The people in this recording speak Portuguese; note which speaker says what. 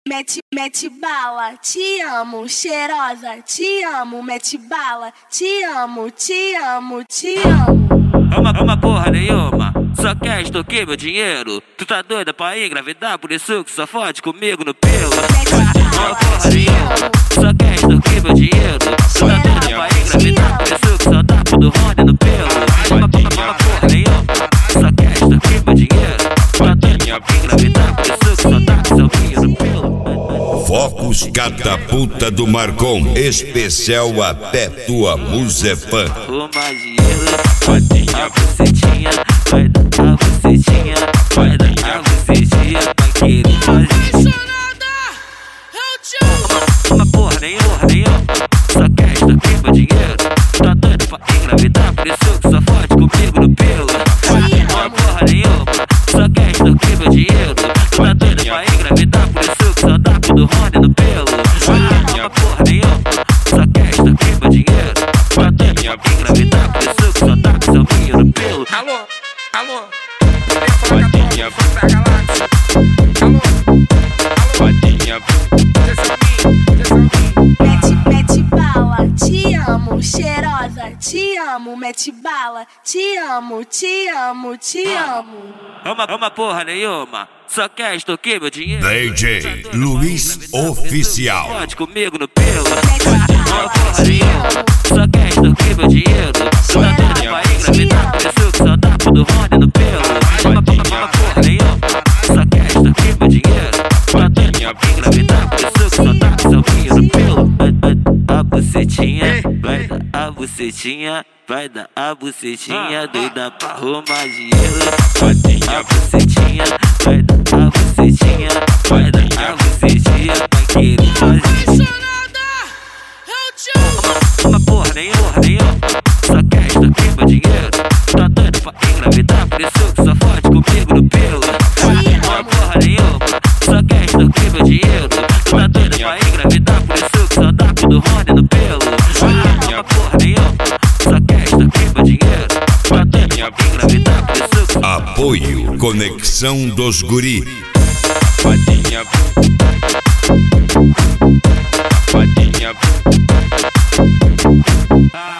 Speaker 1: Mete bala, te amo, cheirosa, te amo, mete bala, te amo, te amo, te amo.
Speaker 2: Uma porra nenhuma, só quer extorquir meu dinheiro. Tu tá doida pra engravidar, por isso que só fode comigo no pelo. Uma porra nenhuma, só quer extorquir meu dinheiro. Tu tá doida pra engravidar, por isso que só dá pro Rony no pelo. Uma porra nenhuma, só quer extorquir meu dinheiro. Tu tá doida pra engravidar, por isso que só dá pro seu filho no pelo.
Speaker 3: Focus Catapulta do Marcon, especial até tua musa é fã.
Speaker 2: Uma dinheiro, a bucetinha, vai dar a bucetinha, vai dar a bucetinha, vai querer fazer. Uma porra nenhuma, só quer extorquir meu dinheiro. Tá doido pra engravidar, por isso que só fode comigo no pelo. Uma porra nenhuma, só quer extorquir meu dinheiro. Tá doido pra engravidar, por isso que só dá pro Rony no pelo. Uma porra nenhuma, só quer extorquir meu dinheiro. Tá doido pra engravidar, por isso que só dá pro seu filho no pelo.
Speaker 4: Alô, Vadinha, da galáxia. Vadinha,
Speaker 1: Mete bala, te amo, cheirosa, te amo, mete bala, te amo, te amo, te amo.
Speaker 2: Uma porra nenhuma, só quer extorquir meu dinheiro.
Speaker 3: DJ Luiz Oficial.
Speaker 2: Pode comigo no pelo. Uma porra nenhuma, só quer extorquir meu dinheiro. Tu tá doida pra engravidar, por isso que só dá pro Rony no pelo. Uma porra nenhuma, só quer extorquir meu dinheiro. Tu tá doida pra engravidar, por isso que só dá pro seu filho no pelo. A bucetinha, vai dar a bucetinha, vai dar a bucetinha, doida pra arrumar dinheiro. A bucetinha, vai dar a bucetinha, vai dar a bucetinha, vai querer fazer. Uma porra nenhuma, só quer extorquir meu dinheiro. Tá doido pra engravidar, por isso que só fode comigo no pelo. Uma porra nenhuma, só quer extorquir meu dinheiro. Tá doido pra engravidar, por isso que só dá pro Rony no pelo. Uma porra nenhuma, só quer extorquir meu dinheiro. Tá doido pra engravidar, por isso que
Speaker 3: Apoio Conexão dos Guri.
Speaker 4: Vadinha, Vadinha.